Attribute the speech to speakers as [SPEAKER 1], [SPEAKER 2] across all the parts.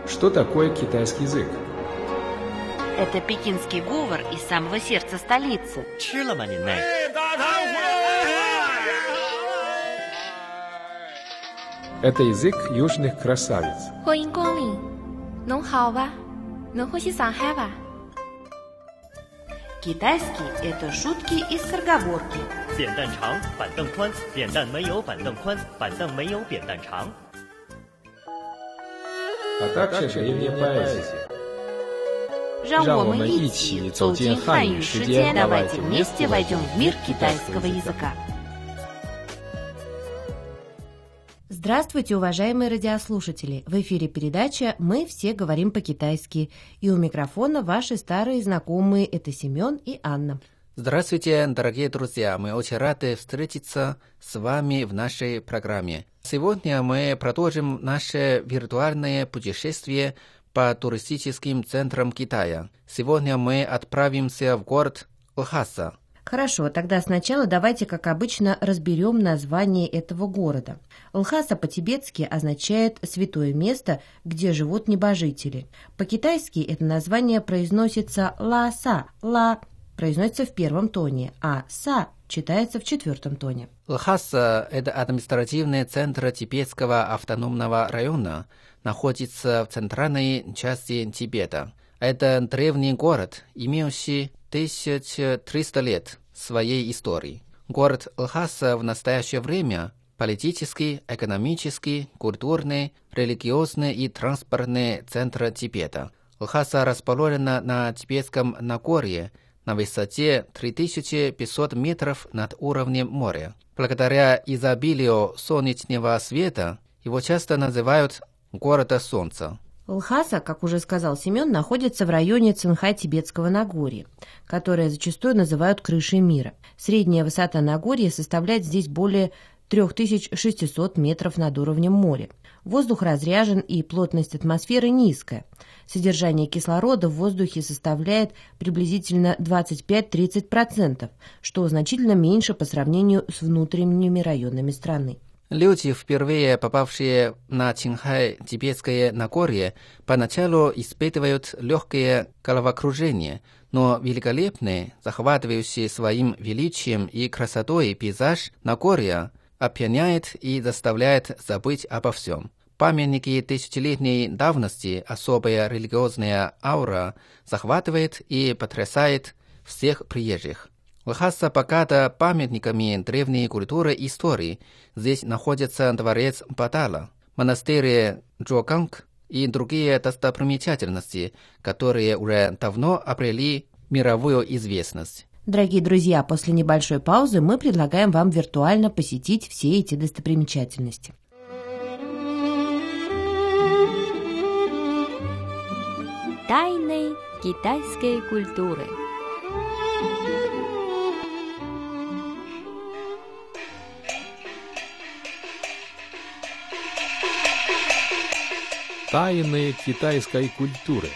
[SPEAKER 1] Что такое китайский язык?
[SPEAKER 2] Это пекинский говор из самого сердца столицы.
[SPEAKER 1] Это язык южных красавиц.
[SPEAKER 3] 欢迎光临，侬好吧？侬欢喜上海吧？
[SPEAKER 2] Китайский – это шутки и скороговорки.
[SPEAKER 4] 扁担长，板凳宽，扁担没有板凳宽，板凳没有扁担长。
[SPEAKER 1] А также древняя поэзия.
[SPEAKER 2] 让我们一起走进汉语世界，давайте вместе войдем в мир китайского языка.
[SPEAKER 5] Здравствуйте, уважаемые радиослушатели! В эфире передача «Мы все говорим по-китайски». И у микрофона ваши старые знакомые – это Семен и Анна.
[SPEAKER 6] Здравствуйте, дорогие друзья! Мы очень рады встретиться с вами в нашей программе. Сегодня мы продолжим наше виртуальное путешествие по туристическим центрам Китая. Сегодня мы отправимся в город Лхаса.
[SPEAKER 5] Хорошо, тогда сначала давайте, как обычно, разберем название этого города. Лхаса по-тибетски означает «святое место, где живут небожители». По-китайски это название произносится «ла-са», «ла» произносится в первом тоне, а «са» читается в четвертом тоне.
[SPEAKER 6] Лхаса – это административный центр тибетского автономного района, находится в центральной части Тибета. Это древний город, имеющий 1300 лет своей истории. Город Лхаса в настоящее время политический, экономический, культурный, религиозный и транспортный центр Тибета. Лхаса расположена на Тибетском Нагорье на высоте 3500 метров над уровнем моря. Благодаря изобилию солнечного света его часто называют «городом солнца».
[SPEAKER 5] Лхаса, как уже сказал Семен, находится в районе Цинхай-Тибетского Нагорья, которое зачастую называют крышей мира. Средняя высота Нагорья составляет здесь более 3600 метров над уровнем моря. Воздух разряжен и плотность атмосферы низкая. Содержание кислорода в воздухе составляет приблизительно 25-30%, что значительно меньше по сравнению с внутренними районами страны.
[SPEAKER 6] Люди, впервые попавшие на Цинхай-Тибетское Нагорье, поначалу испытывают легкое головокружение, но великолепный, захватывающий своим величием и красотой пейзаж Нагорья опьяняет и заставляет забыть обо всем. Памятники тысячелетней давности, особая религиозная аура захватывает и потрясает всех приезжих. Лхаса богата памятниками древней культуры и истории. Здесь находится дворец Батала, монастырь Джоганг и другие достопримечательности, которые уже давно обрели мировую известность.
[SPEAKER 5] Дорогие друзья, после небольшой паузы мы предлагаем вам виртуально посетить все эти достопримечательности.
[SPEAKER 3] Тайны китайской культуры.
[SPEAKER 1] Тайны китайской культуры.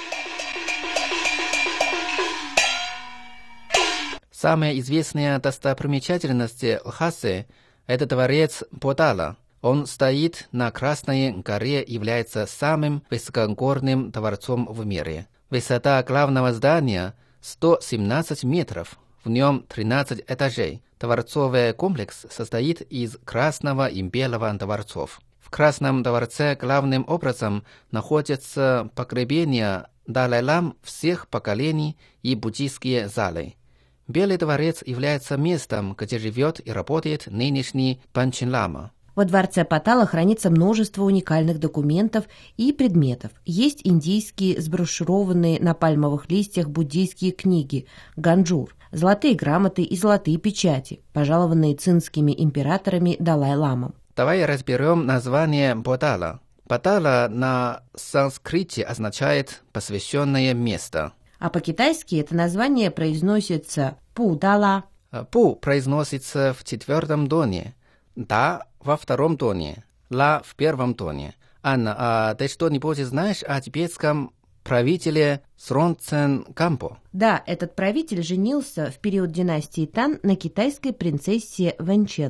[SPEAKER 6] Самая известная достопримечательность Лхасы – это дворец Батала. Он стоит на Красной горе и является самым высокогорным дворцом в мире. Высота главного здания – 117 метров, в нем 13 этажей. Дворцовый комплекс состоит из красного и белого дворцов. В Красном дворце главным образом находятся погребения Далай-лам всех поколений и буддийские залы. Белый дворец является местом, где живет и работает нынешний Панчин-лама.
[SPEAKER 5] Во дворце Батала хранится множество уникальных документов и предметов. Есть индийские сброшурованные на пальмовых листьях буддийские книги «Ганджур», золотые грамоты и золотые печати, пожалованные цинскими императорами Далай-ламом.
[SPEAKER 6] Давай разберем название Батала. Батала на санскрите означает «посвященное место».
[SPEAKER 5] А по-китайски это название произносится «пу-дала».
[SPEAKER 6] «Пу» произносится в четвертом тоне, «да» во втором тоне, «ла» в первом тоне. Анна, а ты что-нибудь знаешь о тибетском правителе Сронцен Кампо?
[SPEAKER 5] Да, этот правитель женился в период династии Тан на китайской принцессе Вэньчэн.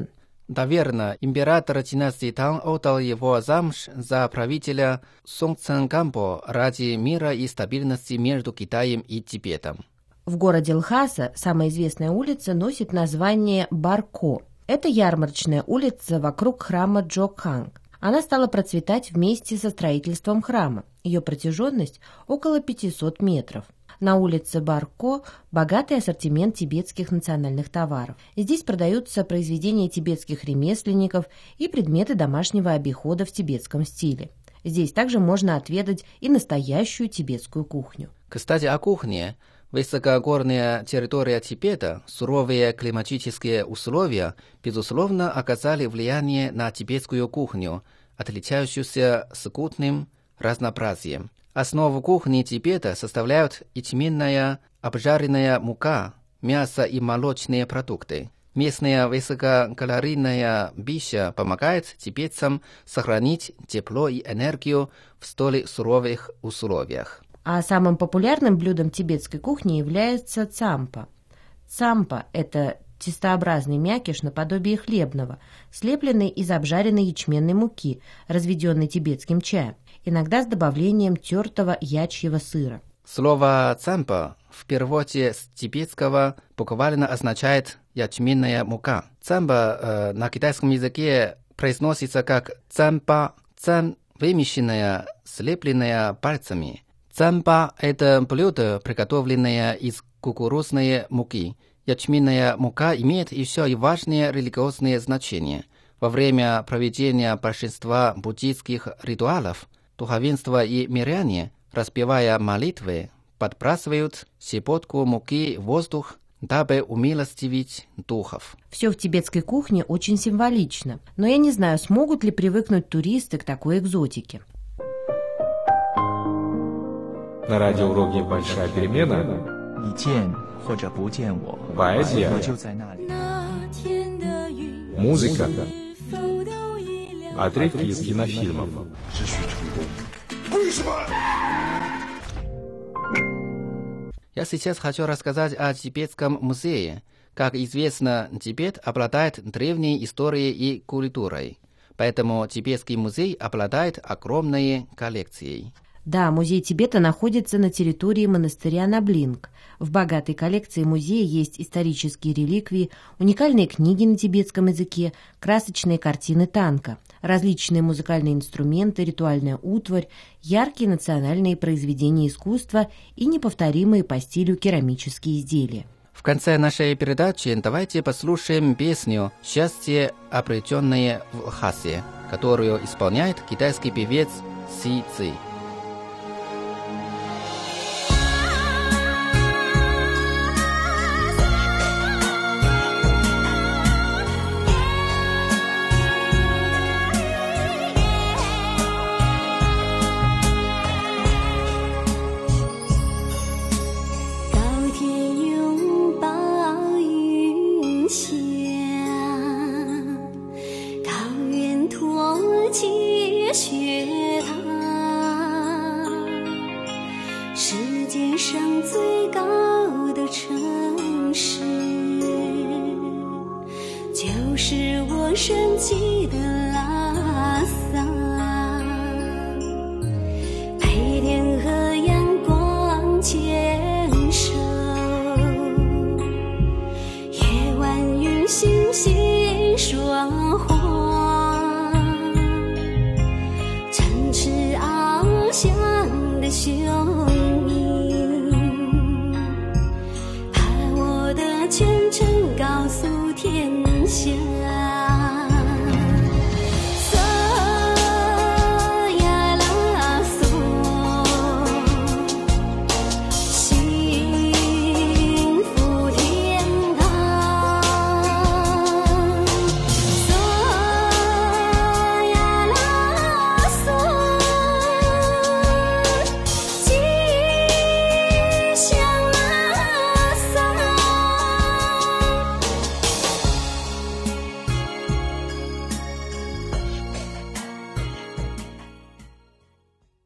[SPEAKER 6] Наверное, император династии Тан отдал его замуж за правителя Сун Цэн Гамбо ради мира и стабильности между Китаем и Тибетом.
[SPEAKER 5] В городе Лхаса самая известная улица носит название Барко. Это ярмарочная улица вокруг храма Джокханг. Она стала процветать вместе со строительством храма. Ее протяженность около 500 метров. На улице Барко богатый ассортимент тибетских национальных товаров. Здесь продаются произведения тибетских ремесленников и предметы домашнего обихода в тибетском стиле. Здесь также можно отведать и настоящую тибетскую кухню.
[SPEAKER 6] Кстати, о кухне. Высокогорная территория Тибета, суровые климатические условия, безусловно, оказали влияние на тибетскую кухню, отличающуюся скудным разнообразием. Основу кухни Тибета составляют ячменная обжаренная мука, мясо и молочные продукты. Местная высококалорийная пища помогает тибетцам сохранить тепло и энергию в столь суровых условиях.
[SPEAKER 5] А самым популярным блюдом тибетской кухни является цампа. Цампа – это тестообразный мякиш наподобие хлебного, слепленный из обжаренной ячменной муки, разведенной тибетским чаем, иногда с добавлением тертого ячьего сыра.
[SPEAKER 6] Слово «цампа» в переводе с тибетского буквально означает «ячменная мука». Цампа на китайском языке произносится как «цампа», «цам» – вымещенная, слепленная пальцами. Цампа – это блюдо, приготовленное из кукурузной муки. Ячменная мука имеет еще и важное религиозное значение. Во время проведения большинства буддийских ритуалов духовенство и миряне, распевая молитвы, подбрасывают щепотку муки в воздух, дабы умилостивить духов.
[SPEAKER 5] Все в тибетской кухне очень символично, но я не знаю, смогут ли привыкнуть туристы к такой экзотике.
[SPEAKER 1] На радиоуроке «Большая перемена» поэзия, музыка, отрывки из кинофильмов.
[SPEAKER 6] Я сейчас хочу рассказать о Тибетском музее. Как известно, Тибет обладает древней историей и культурой, поэтому Тибетский музей обладает огромной коллекцией.
[SPEAKER 5] Да, музей Тибета находится на территории монастыря Наблинг. В богатой коллекции музея есть исторические реликвии, уникальные книги на тибетском языке, красочные картины танка, различные музыкальные инструменты, ритуальная утварь, яркие национальные произведения искусства и неповторимые по стилю керамические изделия.
[SPEAKER 6] В конце нашей передачи давайте послушаем песню «Счастье, обретенное в Лхасе», которую исполняет китайский певец Си Цзи.
[SPEAKER 7] 的雄